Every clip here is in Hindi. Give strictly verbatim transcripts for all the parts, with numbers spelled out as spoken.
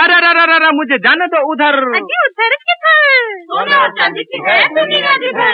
अरे अरे अरे मुझे जाने दो उधर। अजी उधर किधर? सोने और चांदी की है दुनिया जिधर।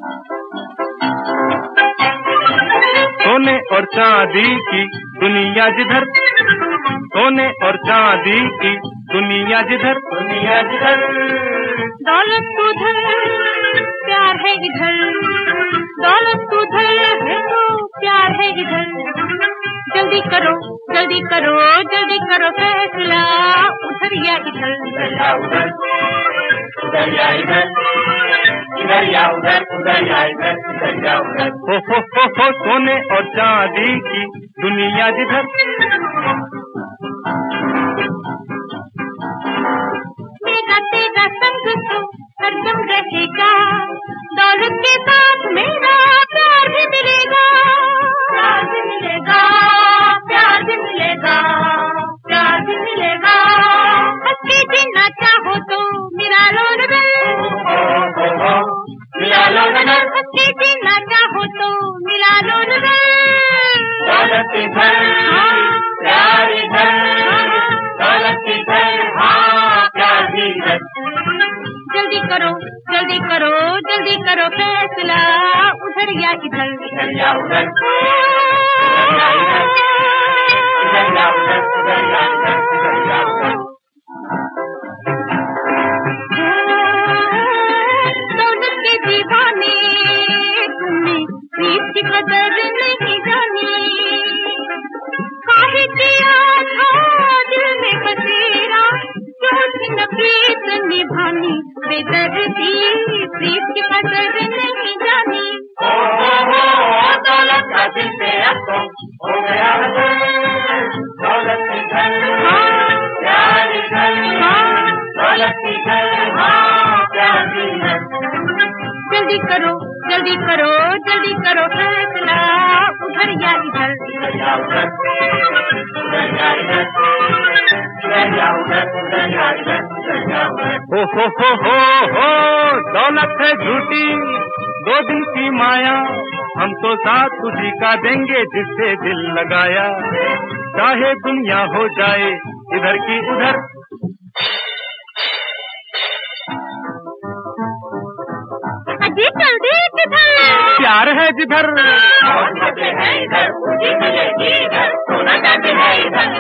सोने और चांदी की दुनिया जिधर, सोने और चांदी की दुनिया जिधर, दुनिया जिधर। दौलत उधर प्यार है इधर, दौलत उधर है तो प्यार है इधर। जल्दी करो जल्दी करो जल्दी करो फैसला, उधर या इधर, उधर या उधर, उधर या इधर, इधर या उधर, उधर या इधर, इधर या उधर। हो हो हो हो सोने और चांदी की दुनिया जिधर। मेरा तेरा संग तो हरदम रहेगा, दौलत के साथ मेरा प्यार भी मिलेगा, प्यार भी मिलेगा, प्यार भी मिलेगा, प्यार भी मिलेगा। हंस के जीना चाहो तो मिला लो नजर, मिला लो नजर। हंस के जीना चाहो तो मिला लो नजर। दौलत इधर, प्यार इधर, दौलत इधर, हाँ प्यार भी इधर। जल्दी करो जल्दी करो जल्दी करो फैसला, उधर या इधर, इधर या उधर, इधर या इधर, इधर या उधर, इधर या इधर, इधर या उधर। दौलत के दीवाने तुमने प्रीत की कदर नहीं जानी, काहे किया था दिल में बसेरा, झूठी न प्रीत निभानी, बेदर्दी प्रीत की कदर नहीं जानी। ओ हो हो दौलत का दिल से अब तो हो गया नजर, दौलत इधर, प्यार इधर, दौलत इधर, हाँ प्यार भी इधर। जल्दी करो जल्दी करो जल्दी करो फैसला, उधर या इधर, इधर या उधर, इधर या इधर, इधर या उधर, उधर या इधर, इधर या उधर। हो हो हो हो हो दौलत है झूठी दो दिन की माया, हम तो साथ उसी का देंगे जिससे दिल लगाया, चाहे दुनिया हो जाए इधर की उधर। अजी जल्दी किधर? प्यार है जिधर, है इधर, पूंजी मिलेगी इधर, सोना चांदी है इधर,